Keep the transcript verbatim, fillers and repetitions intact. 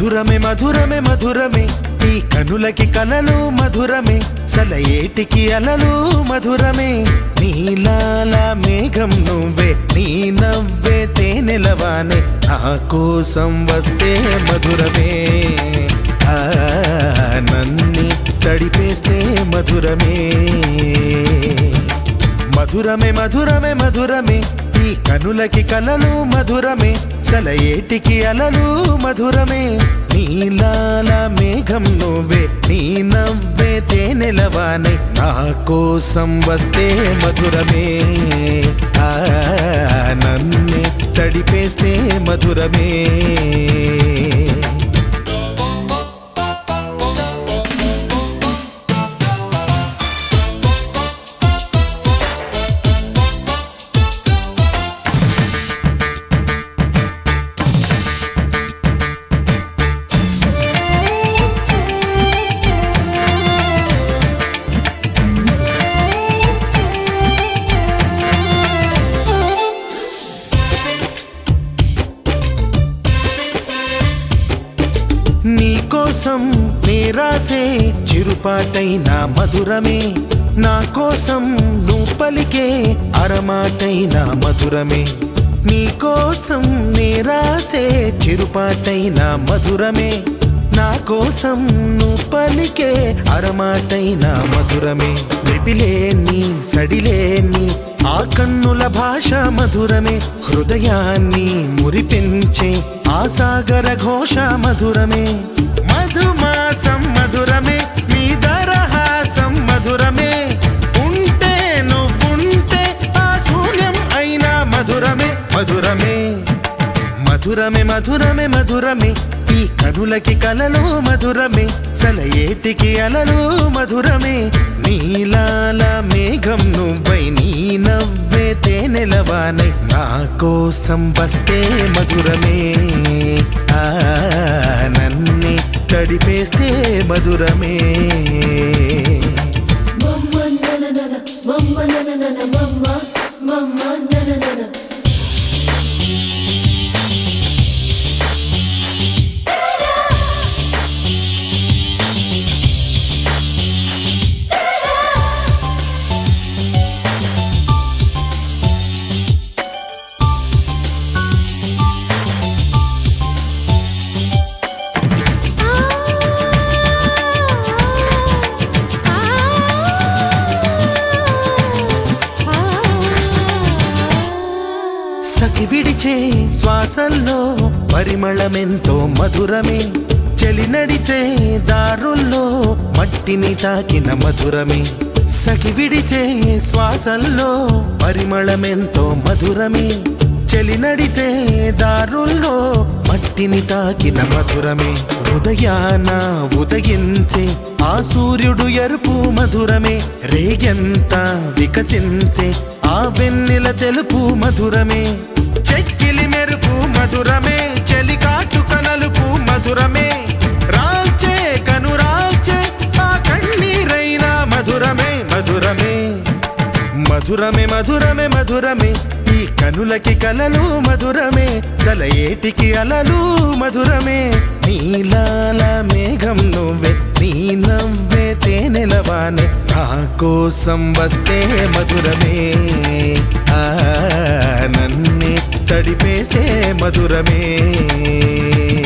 మధురమే మధురమే మధురమే ఈ కనులకి కలలు మధురమే సలయేటికి అలలు మధురమే నీలాల మేఘం నువ్వే నీ నవ్వే తేనెలవానే నా కోసం వస్తే మధురమే ఆ నన్ని తడిపేస్తే మధురమే మధురమే మధురమే మధురమే ఈ కనులకి కలలు మధురమే సలయేటికి అలలు మధురమే నీలాల మేఘం నువ్వే నీ నవ్వే తేనెలవానై నా కోసం వస్తే మధురమే ఆ నన్ను తడిపేస్తే మధురమే నీకోసం నేరాసే చిరుపాటైన మధురమే నా కోసం నువ్వు పలికే అరమాటైన మధురమే నీకోసం నేరాసే చిరుపాటైన మధురమే నా కోసం నువ్వు పలికే అరమాటైన మధురమే లిపిలేని సడిలేని ఆ కన్నుల భాష మధురమే హృదయాన్ని మురిపించే ఆ సాగర ఘోష మధురమే మధుమాసం మధురమే నీ దరహాసం మధురమే ఉంటే నువ్వుంటే ఆ శూన్యం అయినా మధురమే మధురమే మధురమే మధురమే మధురమే ఈ కనులకి కలలు మధురమే సలయేటికి అలలు మధురమే నీలాల మేఘం నువ్వై నీ నవ్వే తేనెలవానై నా కోసం వస్తే మధురమే ఆ నన్ని తడిపేస్తే మధురమే సఖి విడిచే శ్వాసల్లో పరిమళమెంతో మధురమే చెలి నడిచే దారుల్లో మట్టిని తాకిన మధురమే సఖి విడిచే శ్వాసల్లో పరిమళమెంతో మధురమే చెలి నడిచే దారుల్లో మట్టిని తాకిన మధురమే ఉదయాన ఉదయించే ఆ సూర్యుడు ఎరుపు మధురమే రేగెంత వికసించే ఆ వెన్నెల తెలుపు మధురమే చెక్కిలి మెరుపు మధురమే చెలికాటు కనలుపు మధురమే రాల్చే కనురాల్చే ఆ కన్నీరైనా మధురమే మధురమే మధురమే మధురమే మధురమే ఈ కనులకి కలలు మధురమే సలయేటికి అలలు మధురమే నీలాల మేఘం నువ్వే నీ నవ్వే తేనెలవానే నా కోసం వస్తే మధురమే ఆ నన్ను తడిపేస్తే మధురమే